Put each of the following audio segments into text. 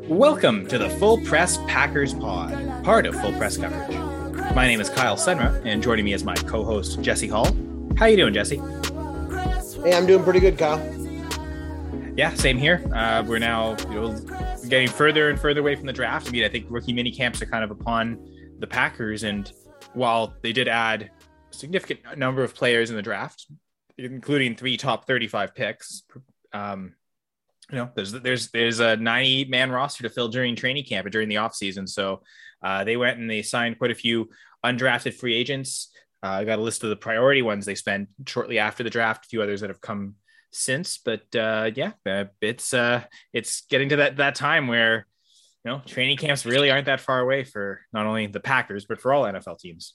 Welcome to the Full Press Packers Pod, part of Full Press Coverage. My name is Kyle Senra, and joining me is my co-host Jesse Hall. How you doing, Jesse? Hey, I'm doing pretty good, Kyle. Yeah, same here. We're now getting further and further away from the draft. I mean, I think rookie mini camps are kind of upon the Packers, and while they did add a significant number of players in the draft, including 3 top 35 picks, there's a 90-man roster to fill during training camp and during the offseason. So they went and they signed quite a few undrafted free agents. I got a list of the priority ones they spent shortly after the draft, a few others that have come since. But it's getting to that time where training camps really aren't that far away for not only the Packers but for all NFL teams.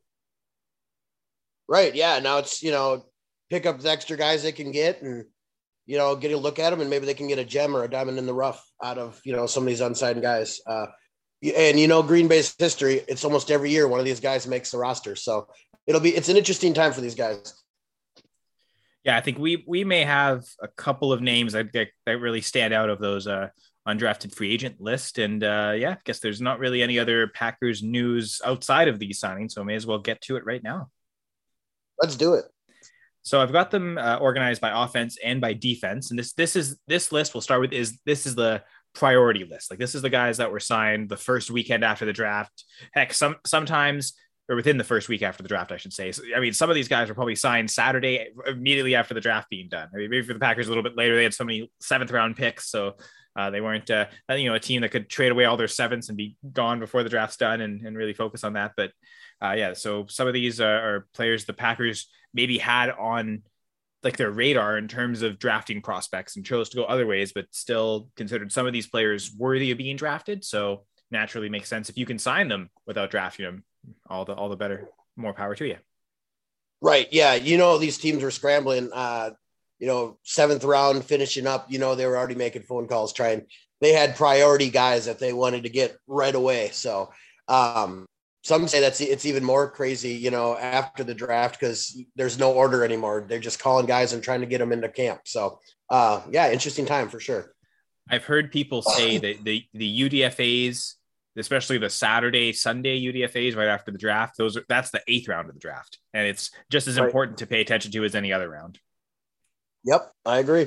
Right. Yeah. Now it's pick up the extra guys they can get and get a look at them, and maybe they can get a gem or a diamond in the rough out of, some of these unsigned guys. And Green Bay's history, it's almost every year one of these guys makes the roster. So it's an interesting time for these guys. Yeah, I think we may have a couple of names that really stand out of those undrafted free agent list. And I guess there's not really any other Packers news outside of these signings, so I may as well get to it right now. Let's do it. So I've got them organized by offense and by defense. And this list we'll start with is the priority list. Like, this is the guys that were signed the first weekend after the draft. Heck, sometimes, or within the first week after the draft, I should say. So, I mean, some of these guys were probably signed Saturday immediately after the draft being done. I mean, maybe for the Packers a little bit later, they had so many 7th round picks. So they weren't, a team that could trade away all their 7ths and be gone before the draft's done and really focus on that. But so some of these are players the Packers maybe had on like their radar in terms of drafting prospects and chose to go other ways, but still considered some of these players worthy of being drafted. So naturally makes sense if you can sign them without drafting them, all the better, more power to you. Right. Yeah. These teams were scrambling, 7th round finishing up, they were already making phone calls they had priority guys that they wanted to get right away. So, some say it's even more crazy, after the draft, because there's no order anymore. They're just calling guys and trying to get them into camp. So, interesting time for sure. I've heard people say that the UDFAs, especially the Saturday, Sunday UDFAs right after the draft, that's the 8th round of the draft. And it's just as important to pay attention to as any other round. Yep, I agree.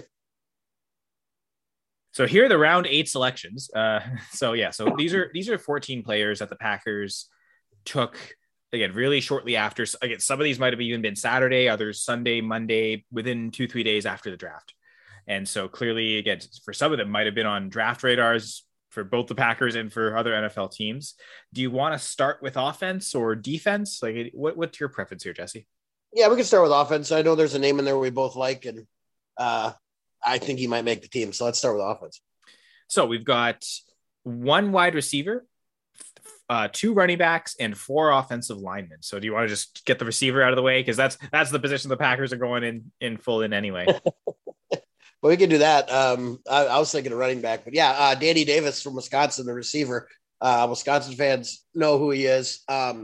So here are the round 8 selections. So these are 14 players that the Packers took, again, really shortly after. Again, some of these might have even been Saturday, others Sunday, Monday, within 2-3 days after the draft. And so clearly, again, for some of them might have been on draft radars for both the Packers and for other NFL teams. Do you want to start with offense or defense? Like, what's your preference here, Jesse? Yeah, we can start with offense. I know there's a name in there we both like, and I think he might make the team. So let's start with offense. So we've got 1 wide receiver, 2 running backs, and 4 offensive linemen. So do you want to just get the receiver out of the way? Because that's the position the Packers are going in full in anyway. Well, we can do that. I was thinking of running back, but Danny Davis from Wisconsin, the receiver. Wisconsin fans know who he is.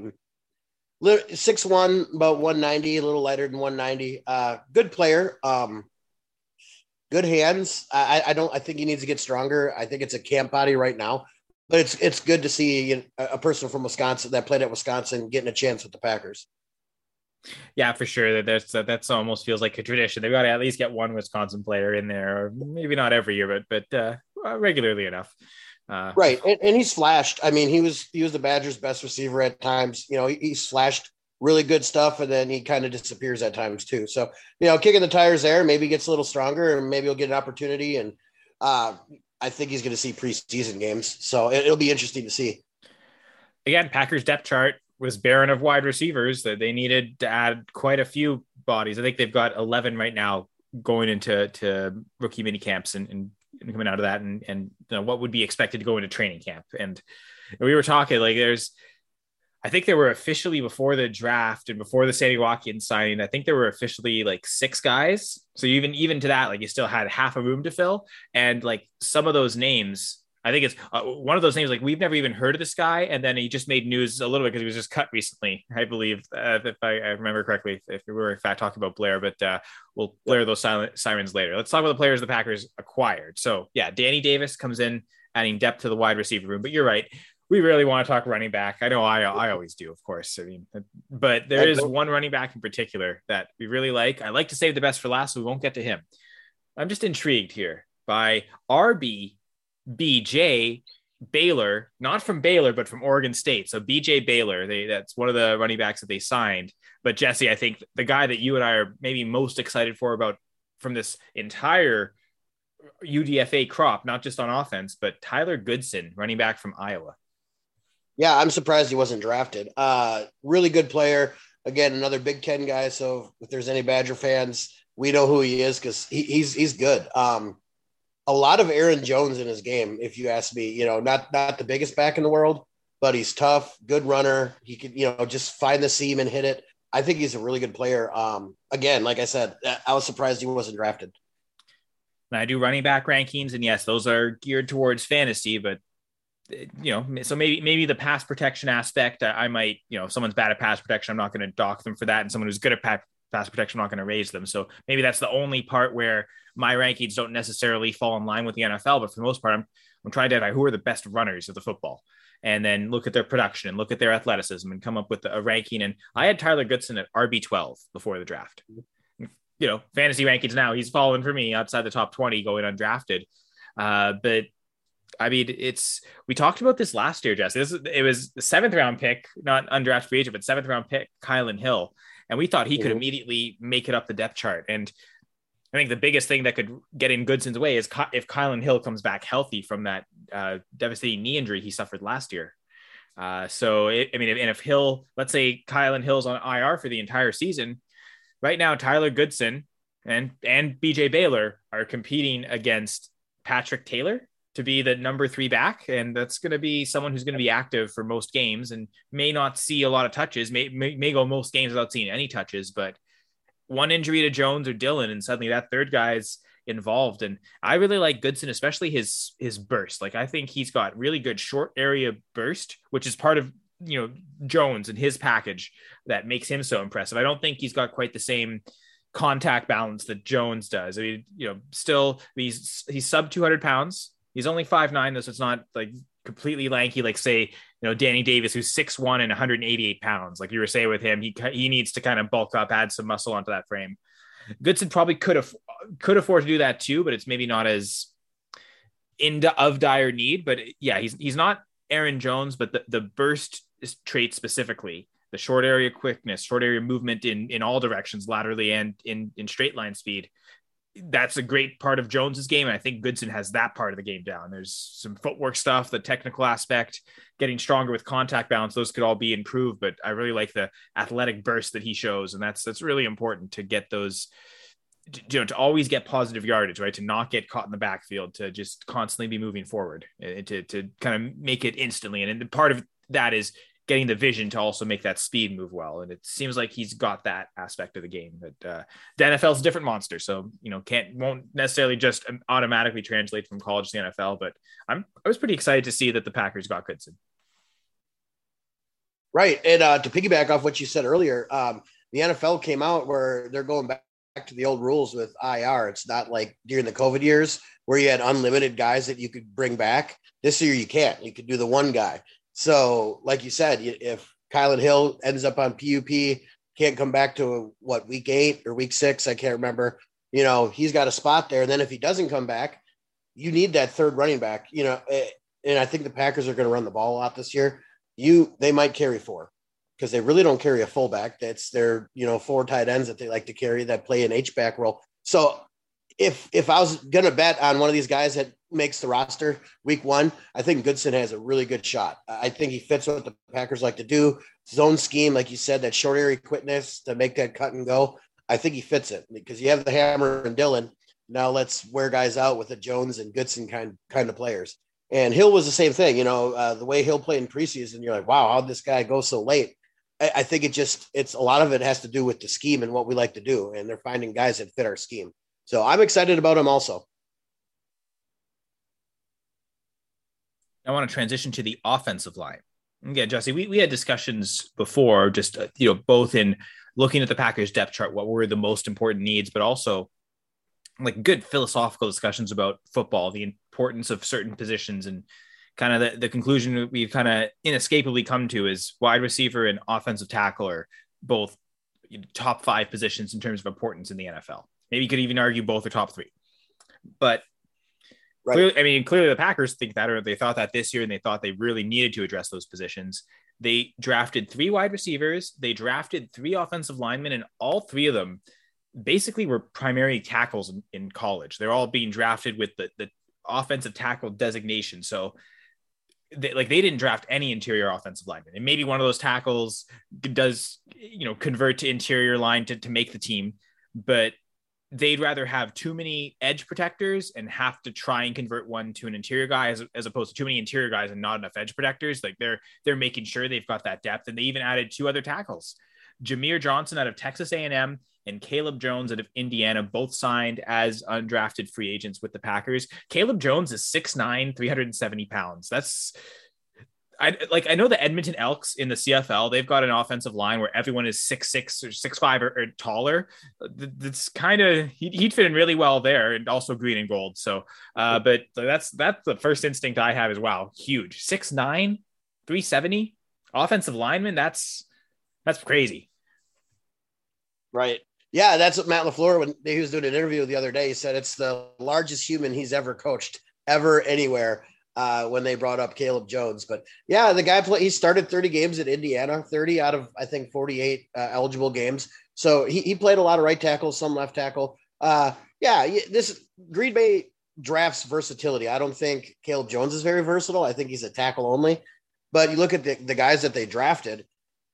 6'1", about 190, a little lighter than 190. Good player. Good hands. I think he needs to get stronger. I think it's a camp body right now. But it's good to see a person from Wisconsin that played at Wisconsin getting a chance with the Packers. Yeah, for sure. That's almost feels like a tradition. They've got to at least get one Wisconsin player in there, or maybe not every year, but regularly enough. Right, and he's flashed. I mean, he was the Badgers' best receiver at times. He's flashed really good stuff, and then he kind of disappears at times too. So, kicking the tires there, maybe gets a little stronger, and maybe he'll get an opportunity. And I think he's going to see preseason games. So it'll be interesting to see. Again, Packers depth chart was barren of wide receivers. That they needed to add quite a few bodies. I think they've got 11 right now going into rookie mini camps and coming out of that, and what would be expected to go into training camp. And we were talking like I think there were officially before the draft and before the Sammy Watkins signing, I think there were officially like 6 guys. So even to that, like you still had half a room to fill. And like some of those names, I think it's one of those names, like we've never even heard of this guy. And then he just made news a little bit because he was just cut recently, I believe, if I remember correctly, if we were in fact talking about Blair, but we'll blare those sirens later. Let's talk about the players the Packers acquired. So yeah, Danny Davis comes in adding depth to the wide receiver room. But you're right. We really want to talk running back. I know I always do, of course. I mean, but there is one running back in particular that we really like. I like to save the best for last, so we won't get to him. I'm just intrigued here by BJ Baylor, not from Baylor, but from Oregon State. So BJ Baylor, that's one of the running backs that they signed. But Jesse, I think the guy that you and I are maybe most excited for about from this entire UDFA crop, not just on offense, but Tyler Goodson, running back from Iowa. Yeah, I'm surprised he wasn't drafted. Really good player. Again, another Big Ten guy. So if there's any Badger fans, we know who he is because he's good. A lot of Aaron Jones in his game, if you ask me. Not the biggest back in the world, but he's tough, good runner. He could, just find the seam and hit it. I think he's a really good player. Again, like I said, I was surprised he wasn't drafted. And I do running back rankings, and yes, those are geared towards fantasy, but so maybe the pass protection aspect, I might, if someone's bad at pass protection, I'm not going to dock them for that. And someone who's good at pass protection, I'm not going to raise them. So maybe that's the only part where my rankings don't necessarily fall in line with the NFL. But for the most part, I'm trying to identify who are the best runners of the football and then look at their production and look at their athleticism and come up with a ranking. And I had Tyler Goodson at RB12 before the draft. Fantasy rankings now, he's fallen for me outside the top 20 going undrafted. But I mean, we talked about this last year, Jesse. It was the 7th round pick, not undrafted free agent, but 7th round pick, Kylan Hill. And we thought he could immediately make it up the depth chart. And I think the biggest thing that could get in Goodson's way is if Kylan Hill comes back healthy from that devastating knee injury he suffered last year. And if Hill, let's say Kylan Hill's on IR for the entire season, right now, Tyler Goodson and BJ Baylor are competing against Patrick Taylor to be the number 3 back. And that's going to be someone who's going to be active for most games and may not see a lot of touches, may go most games without seeing any touches, but one injury to Jones or Dillon, and suddenly that third guy's involved. And I really like Goodson, especially his burst. Like, I think he's got really good short area burst, which is part of, Jones and his package that makes him so impressive. I don't think he's got quite the same contact balance that Jones does. I mean, still he's sub 200 pounds. He's only 5'9", though, so it's not like completely lanky, like say, Danny Davis, who's 6'1" and 188 pounds. Like you were saying with him, he needs to kind of bulk up, add some muscle onto that frame. Goodson probably could afford to do that too, but it's maybe not as of dire need. But yeah, he's not Aaron Jones, but the burst trait specifically, the short area quickness, short area movement in all directions, laterally and in straight line speed. That's a great part of Jones's game. And I think Goodson has that part of the game down. There's some footwork stuff, the technical aspect, getting stronger with contact balance. Those could all be improved, but I really like the athletic burst that he shows. And that's really important to get those, to always get positive yardage, right? To not get caught in the backfield, to just constantly be moving forward, to kind of make it instantly. And part of that is getting the vision to also make that speed move well. And it seems like he's got that aspect of the game. But the NFL is a different monster. So, won't necessarily just automatically translate from college to the NFL. But I was pretty excited to see that the Packers got Goodson. Right. And to piggyback off what you said earlier, the NFL came out where they're going back to the old rules with IR. It's not like during the COVID years where you had unlimited guys that you could bring back. This year you can't. You could do the one guy. So, like you said, if Kylan Hill ends up on PUP, can't come back to week 8 or week 6, I can't remember. He's got a spot there. And then if he doesn't come back, you need that third running back. And I think the Packers are going to run the ball a lot this year. They might carry 4 because they really don't carry a fullback. That's their 4 tight ends that they like to carry that play an H-back role. So if I was going to bet on one of these guys that makes the roster week 1, I think Goodson has a really good shot. I think he fits what the Packers like to do. Zone scheme, like you said, that short area quickness to make that cut and go. I think he fits it because you have the Hammer and Dillon. Now let's wear guys out with the Jones and Goodson kind of players. And Hill was the same thing. The way Hill played in preseason, you're like, wow, how'd this guy go so late? I think it's a lot of it has to do with the scheme and what we like to do. And they're finding guys that fit our scheme. So I'm excited about him also. I want to transition to the offensive line. Yeah, Jesse, we had discussions before, just, both in looking at the Packers depth chart, what were the most important needs, but also like good philosophical discussions about football, the importance of certain positions, and kind of the conclusion we've kind of inescapably come to is wide receiver and offensive tackle are both top 5 positions in terms of importance in the NFL. Maybe you could even argue both are top 3, but right. Clearly the Packers think that, or they thought that this year, and they thought they really needed to address those positions. They drafted 3 wide receivers. They drafted 3 offensive linemen, and all 3 of them basically were primary tackles in college. They're all being drafted with the offensive tackle designation. So they didn't draft any interior offensive linemen, and maybe one of those tackles does, convert to interior line to make the team, but they'd rather have too many edge protectors and have to try and convert one to an interior guy as opposed to too many interior guys and not enough edge protectors. Like they're making sure they've got that depth, and they even added 2 other tackles, Jameer Johnson out of Texas A&M and Caleb Jones out of Indiana, both signed as undrafted free agents with the Packers. Caleb Jones is 6'9", 370 pounds. I know the Edmonton Elks in the CFL, they've got an offensive line where everyone is 6'6" or 6'5" or taller. That's kind of, he'd fit in really well there, and also green and gold. So, but that's the first instinct I have is, wow, huge. 6'9", 370 offensive lineman. That's crazy. Right. Yeah, that's what Matt LaFleur, when he was doing an interview the other day, he said it's the largest human he's ever coached, ever, anywhere, when they brought up Caleb Jones. But yeah, the guy he started 30 games at Indiana, 30 out of, I think, 48 eligible games. So he played a lot of right tackle, some left tackle. This Green Bay drafts versatility. I don't think Caleb Jones is very versatile. I think he's a tackle only. But you look at the guys that they drafted,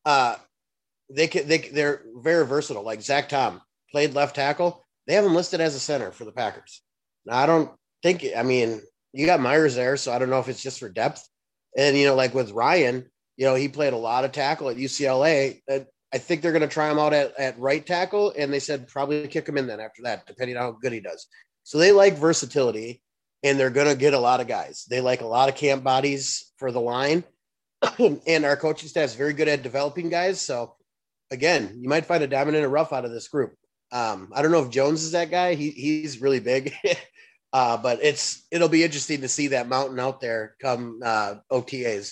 they're very versatile. Like Zach Tom played left tackle. They have him listed as a center for the Packers. Now, I don't think, you got Myers there, so I don't know if it's just for depth. And, like with Ryan, he played a lot of tackle at UCLA. I think they're going to try him out at right tackle. And they said probably kick him in then after that, depending on how good he does. So they like versatility, and they're going to get a lot of guys. They like a lot of camp bodies for the line. And our coaching staff is very good at developing guys. So, again, you might find a diamond in a rough out of this group. I don't know if Jones is that guy. He's really big, but it'll be interesting to see that mountain out there come OTAs.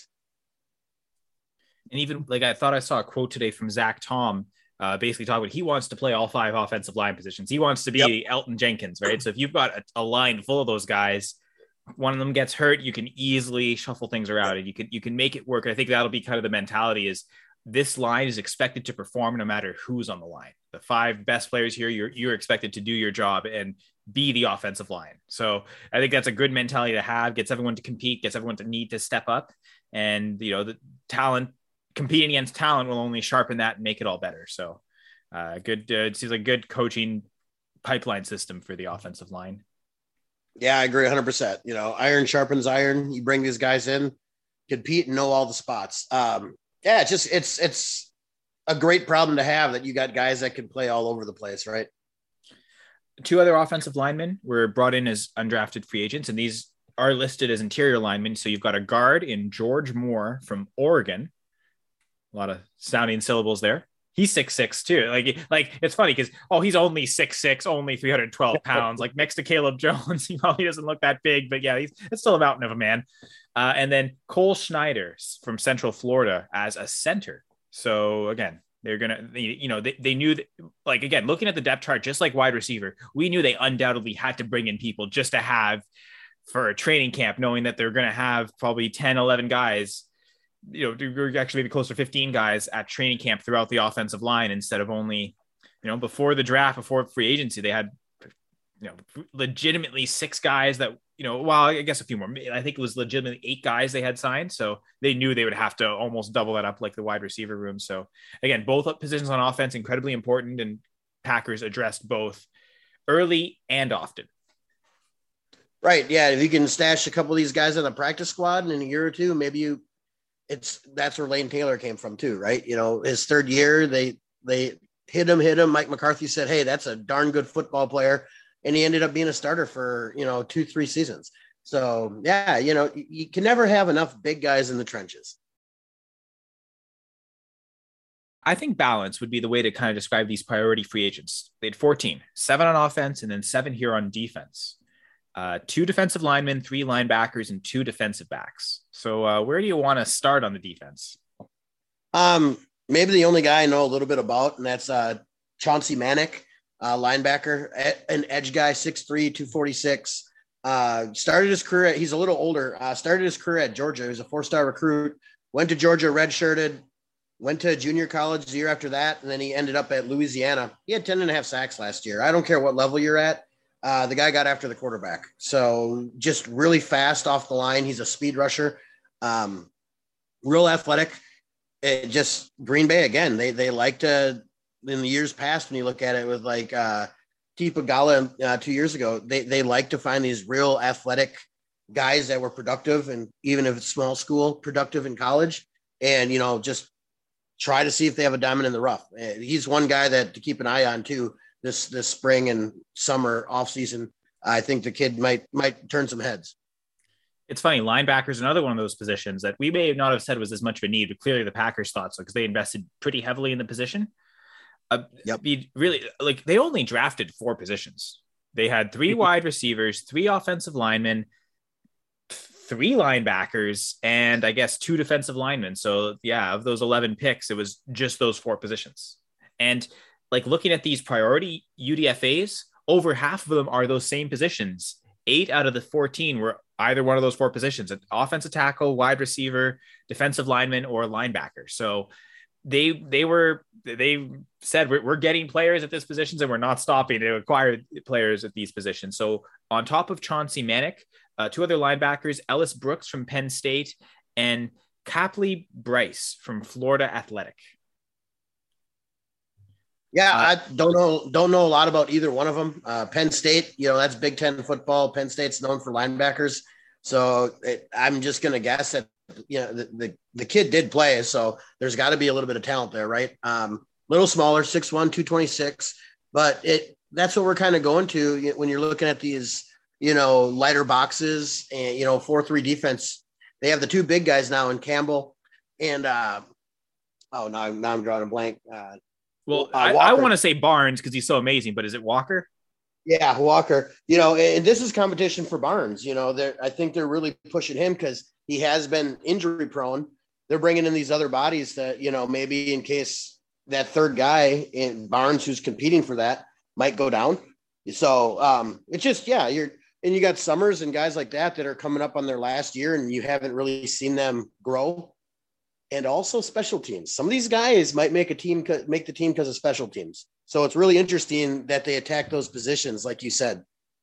And even I thought I saw a quote today from Zach Tom, basically talking about he wants to play all 5 offensive line positions. He wants to be Elton Jenkins, right? So if you've got a line full of those guys, one of them gets hurt, you can easily shuffle things around, and you can make it work. I think that'll be kind of the mentality is, this line is expected to perform no matter who's on the line. The 5 best players here, you're expected to do your job and be the offensive line. So I think that's a good mentality to have, gets everyone to compete, gets everyone to need to step up. And, the talent, competing against talent will only sharpen that and make it all better. So it seems like good coaching pipeline system for the offensive line. Yeah, I agree 100%. Iron sharpens iron. You bring these guys in, compete, and know all the spots. Yeah, it's a great problem to have, that you got guys that can play all over the place, right? 2 other offensive linemen were brought in as undrafted free agents, and these are listed as interior linemen. So you've got a guard in George Moore from Oregon. A lot of sounding syllables there. He's 6'6" too. Like it's funny because, he's only 6'6", only 312 pounds. Like next to Caleb Jones, he probably doesn't look that big, but yeah, it's still a mountain of a man. And then Cole Schneider from Central Florida as a center. So again, they're going to, they knew that, again, looking at the depth chart, just like wide receiver, we knew they undoubtedly had to bring in people just to have for a training camp, knowing that they're going to have probably 10, 11 guys, actually maybe close to 15 guys at training camp throughout the offensive line, instead of only, before the draft, before free agency, they had, legitimately 6 guys that, I guess a few more. I think it was legitimately 8 guys they had signed. So they knew they would have to almost double that up, like the wide receiver room. So again, both positions on offense, incredibly important, and Packers addressed both early and often. Right. Yeah. If you can stash a couple of these guys on the practice squad, and in a year or two, maybe that's where Lane Taylor came from too, right? His 3rd year, they hit him. Mike McCarthy said, "Hey, that's a darn good football player." And he ended up being a starter for, 2-3 seasons. So yeah, you can never have enough big guys in the trenches. I think balance would be the way to kind of describe these priority free agents. They had 14, 7 on offense, and then 7 here on defense. two defensive linemen, three linebackers, and two defensive backs. So where do you want to start on the defense? Maybe the only guy I know a little bit about, and that's Chauncey Manick, linebacker, an edge guy, 6'3", 246. Started his career, he's a little older, started his career at Georgia. He was a 4-star recruit, went to Georgia redshirted, went to junior college the year after that, and then he ended up at Louisiana. He had 10.5 sacks last year. I don't care what level you're at. The guy got after the quarterback. So just really fast off the line. He's a speed rusher, real athletic. It just Green Bay, again, they like to, in the years past, when you look at it with like Tipa Gala 2 years ago, they like to find these real athletic guys that were productive, and even if it's small school, productive in college, and, just try to see if they have a diamond in the rough. He's one guy that to keep an eye on too, this spring and summer off season. I think the kid might turn some heads. It's funny. Linebackers, another one of those positions that we may not have said was as much of a need, but clearly the Packers thought so because they invested pretty heavily in the position. Yep. Really, like, they only drafted 4 positions. They had 3 wide receivers, 3 offensive linemen, 3 linebackers, and I guess 2 defensive linemen. So yeah, of those 11 picks, it was just those 4 positions. And like, looking at these priority UDFAs, over half of them are those same positions. 8 out of the 14 were either one of those 4 positions: an offensive tackle, wide receiver, defensive lineman, or linebacker. So they said we're getting players at these positions, and we're not stopping to acquire players at these positions. So on top of Chauncey Manick, 2 other linebackers, Ellis Brooks from Penn State and Capley Bryce from Florida Atlantic. Yeah, I don't know a lot about either one of them. Penn State, that's Big Ten football. Penn State's known for linebackers. So I'm just going to guess that, the kid did play. So there's got to be a little bit of talent there, right? Little smaller, 6'1", 226. But that's what we're kind of going to when you're looking at these, lighter boxes and, 4-3 defense. They have the 2 big guys now in Campbell and, now I'm drawing a blank. I want to say Barnes because he's so amazing, but is it Walker? Yeah, Walker. And this is competition for Barnes. I think they're really pushing him because he has been injury prone. They're bringing in these other bodies that, maybe in case that third guy in Barnes who's competing for that might go down. So it's just, you got Summers and guys like that are coming up on their last year and you haven't really seen them grow. And also special teams. Some of these guys might make the team because of special teams. So it's really interesting that they attack those positions, like you said.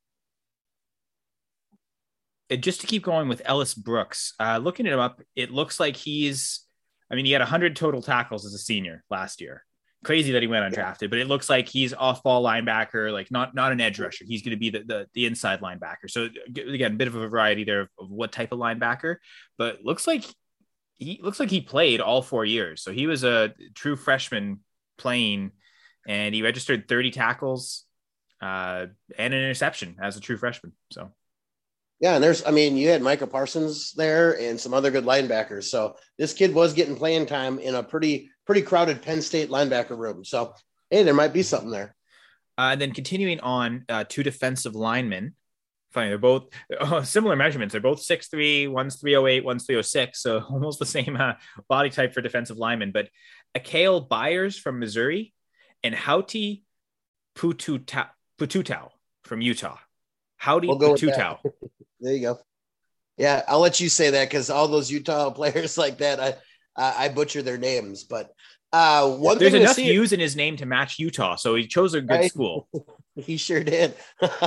And just to keep going with Ellis Brooks, looking him up, it looks like he had 100 total tackles as a senior last year. Crazy that he went undrafted, but it looks like he's off-ball linebacker, like not an edge rusher. He's going to be the inside linebacker. So again, a bit of a variety there of what type of linebacker, but looks like he played all 4 years. So he was a true freshman playing, and he registered 30 tackles and an interception as a true freshman. So, yeah. And you had Micah Parsons there and some other good linebackers. So this kid was getting playing time in a pretty crowded Penn State linebacker room. So, hey, there might be something there. And then continuing on, 2 defensive linemen. Funny, they're both similar measurements. They're both 6'3", one's 308, one's 306, so almost the same body type for defensive linemen. But Akale Byers from Missouri and Houti Pututau from Utah. Houti Pututau. There you go. Yeah, I'll let you say that because all those Utah players like that, I butcher their names. But there's enough U's in his name to match Utah, so he chose a good school. He sure did.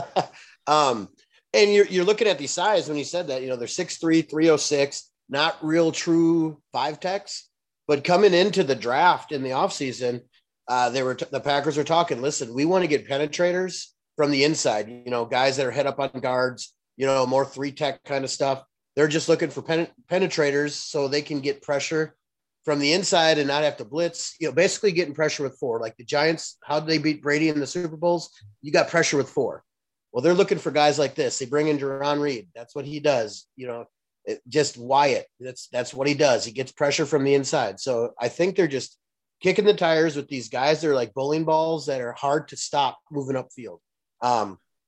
And you're looking at the size when he said that, they're 6'3", 306, not real true 5 techs, but coming into the draft in the offseason, the Packers were talking, listen, we want to get penetrators from the inside, guys that are head up on guards, more 3 tech kind of stuff. They're just looking for penetrators so they can get pressure from the inside and not have to blitz, basically getting pressure with 4. Like the Giants, how did they beat Brady in the Super Bowls? You got pressure with 4. Well, they're looking for guys like this. They bring in Jerron Reed. That's what he does. Just Wyatt. That's what he does. He gets pressure from the inside. So I think they're just kicking the tires with these guys. They're like bowling balls that are hard to stop moving upfield.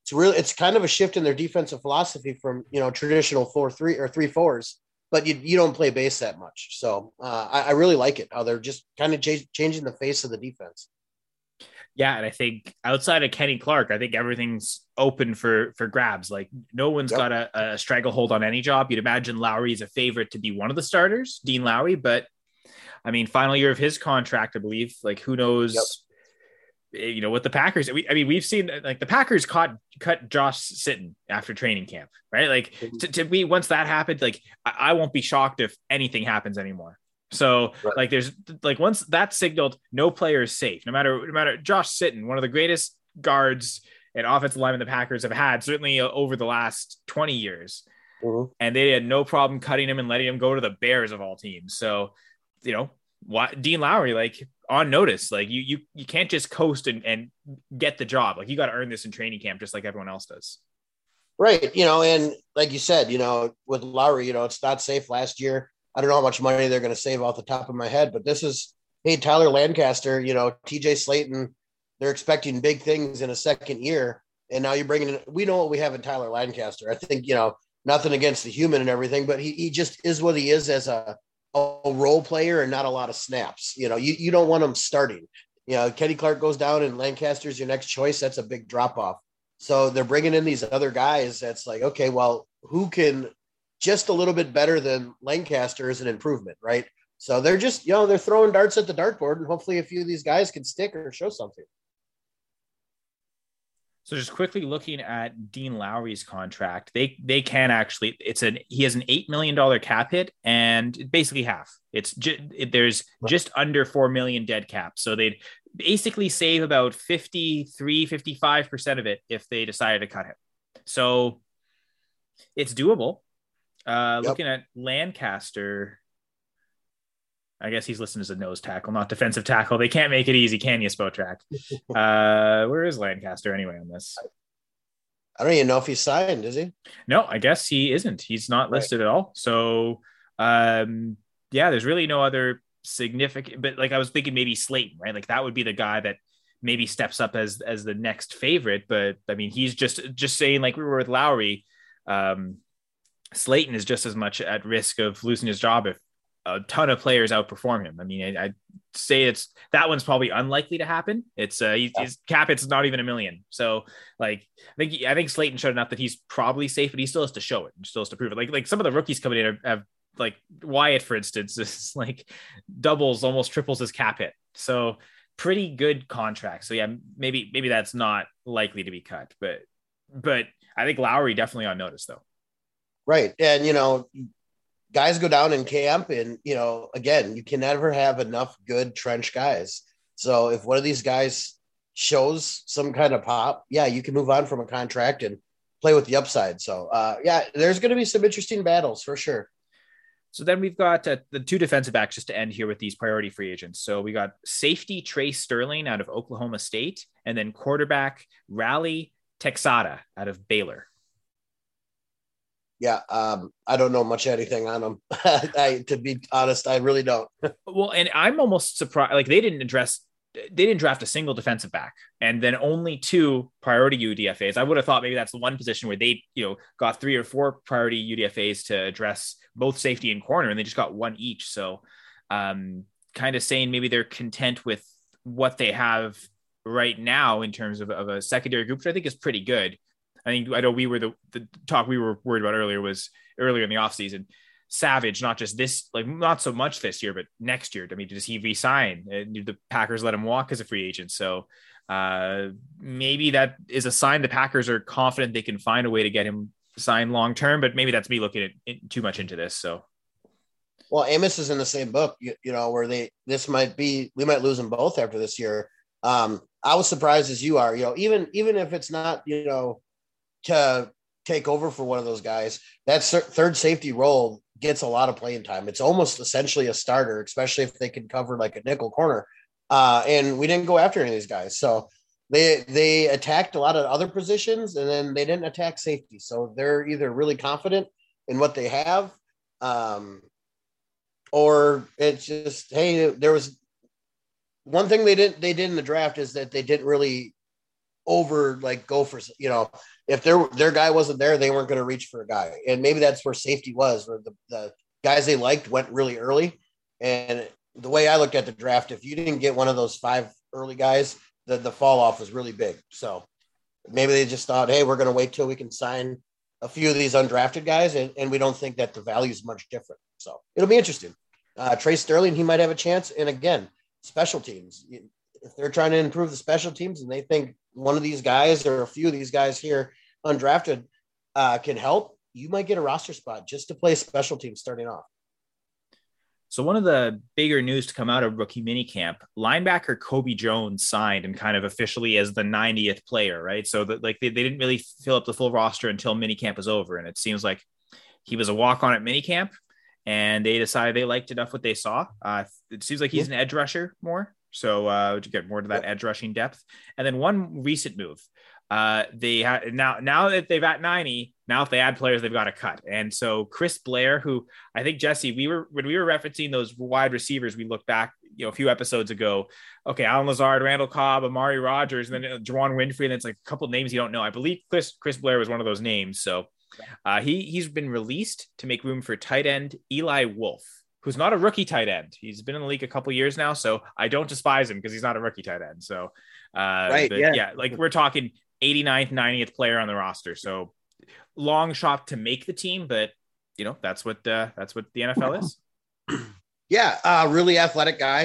it's kind of a shift in their defensive philosophy from, traditional 4-3 or 3-4s, but you don't play base that much. So I really like it how they're just kind of changing the face of the defense. Yeah, and I think outside of Kenny Clark, I think everything's open for grabs. Like no one's got a stranglehold on any job. You'd imagine Lowry is a favorite to be one of the starters, Dean Lowry, but I mean, final year of his contract, I believe. Like who knows? With the Packers, we've seen like the Packers cut Josh Sitton after training camp, right? Like to me, once that happened, like I won't be shocked if anything happens anymore. So like there's like once that's signaled, no player is safe. No matter Josh Sitton, one of the greatest guards and offensive linemen the Packers have had, certainly over the last 20 years. Mm-hmm. And they had no problem cutting him and letting him go to the Bears of all teams. So, Dean Lowry, like on notice, like you can't just coast and get the job. Like you got to earn this in training camp, just like everyone else does. Right. And like you said, with Lowry, it's not safe last year. I don't know how much money they're going to save off the top of my head, but this is, hey, Tyler Lancaster, TJ Slaton, they're expecting big things in a second year. And now you're bringing in, we know what we have in Tyler Lancaster. I think, nothing against the human and everything, but he just is what he is as a role player and not a lot of snaps. You don't want him starting. Kenny Clark goes down and Lancaster's your next choice. That's a big drop off. So they're bringing in these other guys. That's like, okay, well, who can just a little bit better than Lancaster is an improvement, right? So they're just, they're throwing darts at the dartboard, and hopefully a few of these guys can stick or show something. So just quickly looking at Dean Lowry's contract, they can actually, he has an $8 million cap hit and basically half. There's just under 4 million dead cap. So they'd basically save about 55% of it if they decided to cut him. So it's doable. Looking at Lancaster, I guess he's listed as a nose tackle, not defensive tackle. They can't make it easy, can you, Spotrac? Where is Lancaster anyway on this? I don't even know if he's signed, is he? No, I guess he isn't. He's not listed at all. So, there's really no other significant. But like I was thinking, maybe Slaton, right? Like that would be the guy that maybe steps up as the next favorite. But I mean, he's just saying, like we were with Lowry. Slaton is just as much at risk of losing his job if a ton of players outperform him. I mean, I'd say that one's probably unlikely to happen. It's his cap, it's not even $1 million. So like, I think Slaton showed enough that he's probably safe, but he still has to show it. He still has to prove it. Like some of the rookies coming in have like Wyatt, for instance, is like doubles, almost triples his cap hit. So pretty good contract. So yeah, maybe that's not likely to be cut, but I think Lowry definitely on notice though. Right. And, guys go down in camp and, again, you can never have enough good trench guys. So if one of these guys shows some kind of pop, you can move on from a contract and play with the upside. So, there's going to be some interesting battles for sure. So then we've got the two defensive backs just to end here with these priority free agents. So we got safety Trey Sterling out of Oklahoma State, and then quarterback Raleigh Texada out of Baylor. Yeah, I don't know much anything on them. To be honest, I really don't. Well, and I'm almost surprised. Like they didn't draft a single defensive back, and then only 2 priority UDFAs. I would have thought maybe that's the one position where they, got 3 or 4 priority UDFAs to address both safety and corner, and they just got 1 each. So, kind of saying maybe they're content with what they have right now in terms of a secondary group, which I think is pretty good. I know we were the talk we were worried about earlier was earlier in the offseason. Savage, not just this, like not so much this year, but next year. I mean, does he resign? Did the Packers let him walk as a free agent? So maybe that is a sign the Packers are confident they can find a way to get him signed long term, but maybe that's me looking at too much into this. So, well, Amos is in the same book, where we might lose them both after this year. I was surprised as you are, even if it's not, to take over for one of those guys, that third safety role gets a lot of playing time. It's almost essentially a starter, especially if they can cover like a nickel corner. And we didn't go after any of these guys. So they attacked a lot of other positions and then they didn't attack safety. So they're either really confident in what they have, or it's just, hey, there was one thing they did in the draft is that they didn't really go for, if their guy wasn't there, they weren't going to reach for a guy. And maybe that's where safety was, where the guys they liked went really early. And the way I looked at the draft, if you didn't get one of those 5 early guys, the fall off was really big. So maybe they just thought, hey, we're going to wait till we can sign a few of these undrafted guys. And we don't think that the value is much different. So it'll be interesting. Trey Sterling, he might have a chance. And again, special teams, if they're trying to improve the special teams and they think one of these guys or a few of these guys here undrafted can help, you might get a roster spot just to play special teams starting off. So one of the bigger news to come out of rookie minicamp, linebacker Kobe Jones signed and kind of officially as the 90th player, right? So that they didn't really fill up the full roster until minicamp was over. And it seems like he was a walk-on at minicamp and they decided they liked enough what they saw. It seems like he's an edge rusher more. So to get more to that edge rushing depth. And then one recent move, they had now that they've at 90, now if they add players, they've got to cut. And so Chris Blair, who I think, Jesse, when we were referencing those wide receivers, we looked back, a few episodes ago. Okay, Alan Lazard, Randall Cobb, Amari Rogers, and then Juwan Winfrey, and it's like a couple of names you don't know. I believe Chris Blair was one of those names. So he's been released to make room for tight end Eli Wolf, who's not a rookie tight end. He's been in the league a couple of years now, so I don't despise him because he's not a rookie tight end. So we're talking 89th, 90th player on the roster. So long shot to make the team, but that's what the NFL is. Yeah. Really athletic guy,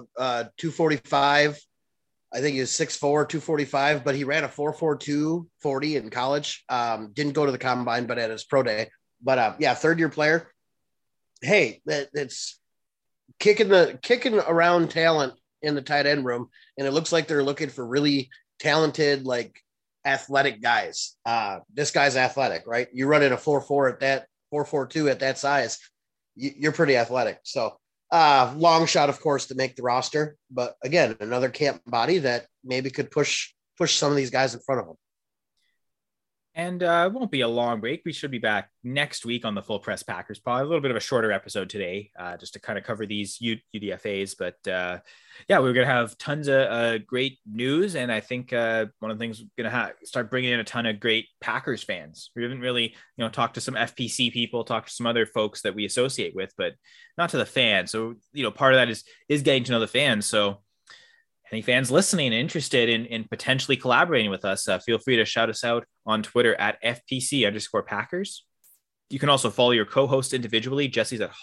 245. I think he was 6'4", 245, but he ran a 4.42 40 in college. Didn't go to the combine, but at his pro day, but third year player. Hey, it's kicking around talent in the tight end room. And it looks like they're looking for really talented, athletic guys. This guy's athletic, right? You run in a 4.4 at that 4.42 at that size, you're pretty athletic. So long shot, of course, to make the roster, but again, another camp body that maybe could push some of these guys in front of them. And it won't be a long break. We should be back next week on the Full Press Packers pod. A little bit of a shorter episode today, just to kind of cover these UDFAs. But we're going to have tons of great news. And I think one of the things we're going to start bringing in a ton of great Packers fans. We haven't really, talked to some FPC people, talked to some other folks that we associate with, but not to the fans. So, part of that is getting to know the fans. So any fans listening and interested in potentially collaborating with us, feel free to shout us out on Twitter at FPC_Packers. You can also follow your co-host individually. Jesse's at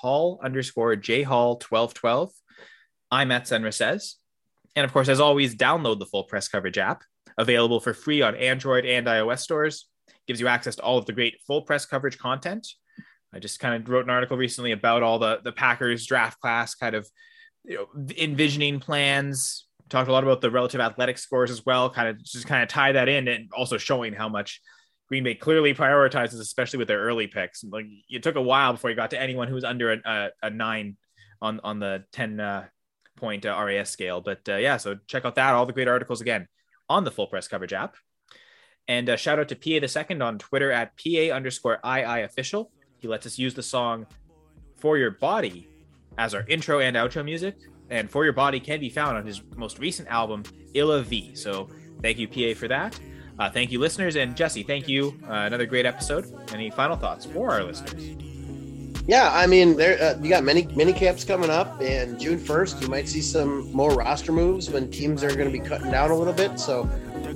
Hall_JHall1212. I'm at Senra Says. And of course, as always, download the Full Press Coverage app, available for free on Android and iOS stores. Gives you access to all of the great Full Press Coverage content. I just kind of wrote an article recently about all the Packers draft class, kind of envisioning plans. Talked a lot about the relative athletic scores as well, kind of tie that in, and also showing how much Green Bay clearly prioritizes, especially with their early picks. Like, it took a while before you got to anyone who was under a 9 on the 10 point RAS scale. But so check out all the great articles again on the Full Press Coverage app. And shout out to PA the Second on Twitter at PA_II official. He lets us use the song For Your Body as our intro and outro music. And For Your Body can be found on his most recent album, Illa V. So thank you, PA, for that. Thank you, listeners. And Jesse, thank you. Another great episode. Any final thoughts for our listeners? Yeah, I mean, you got many camps coming up, and June 1st, you might see some more roster moves when teams are going to be cutting down a little bit. So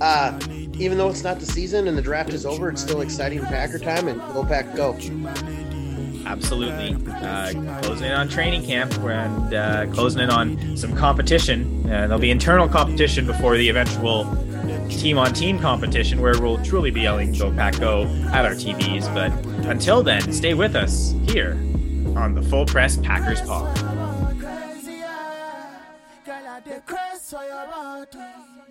even though it's not the season and the draft is over, it's still exciting Packer time, and go Pack go. Absolutely. Closing in on training camp and closing in on some competition. There'll be internal competition before the eventual team-on-team competition, where we'll truly be yelling "Go Pack Go" at our TVs. But until then, stay with us here on the Full Press Packers pod.